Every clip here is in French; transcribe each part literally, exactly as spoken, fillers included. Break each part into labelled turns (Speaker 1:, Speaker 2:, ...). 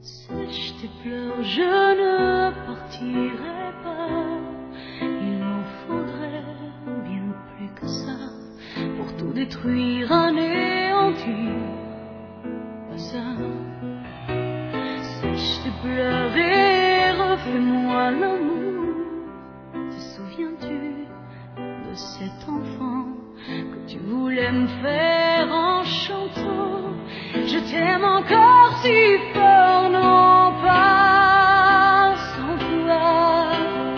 Speaker 1: Sèche tes pleurs, je ne partirai pas. Il m'en faudrait bien plus que ça pour tout détruire, anéantir. Pas ça. Sèche tes pleurs et refais-moi l'amour. Te souviens-tu de cet enfant que tu voulais me faire en chantant? Je t'aime encore si fort, non pas sans toi.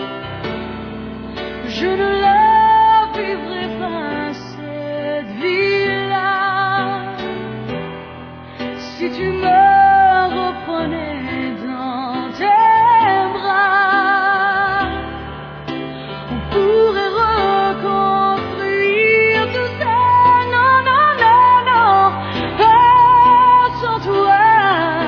Speaker 1: Je ne la vivrai pas cette vie-là. Si tu me reprenais dans tes bras, on pourrait reconstruire tout ça. Non, non, non, non, pas sans toi.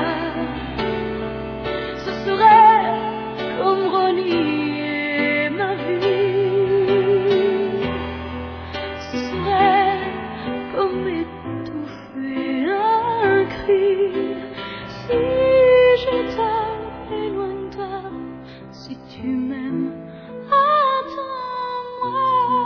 Speaker 1: Ce serait comme renier ma vie. Ce serait comme étouffer un cri. Si je t'appelle loin de toi, si tu m'aimes, attends-moi.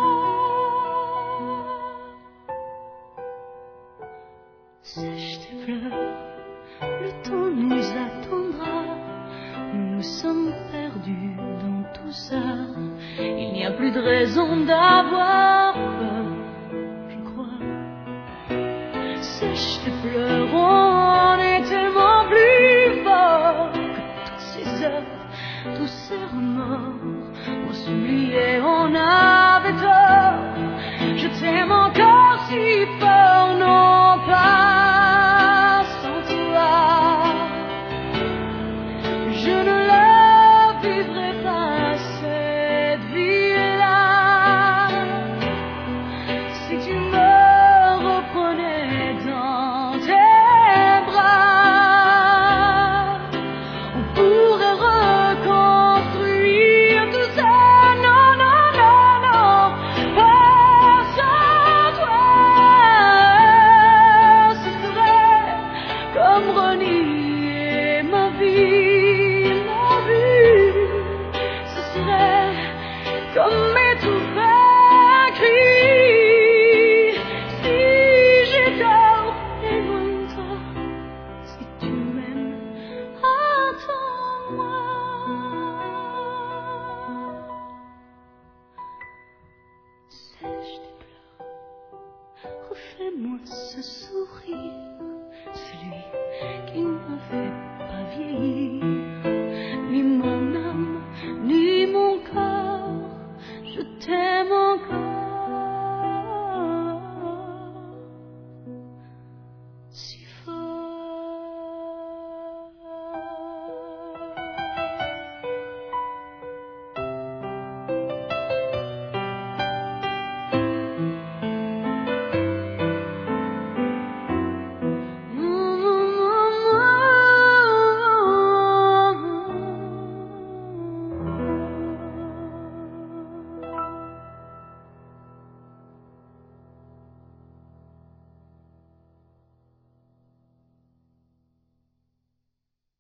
Speaker 1: Sèche tes pleurs, le temps nous attendra. Nous nous sommes perdus dans tout ça. Il n'y a plus de raison d'avoir peur, je crois. Sèche tes pleurs, on est tellement plus fort que toutes ces heures, tous ces remords. On s'oublie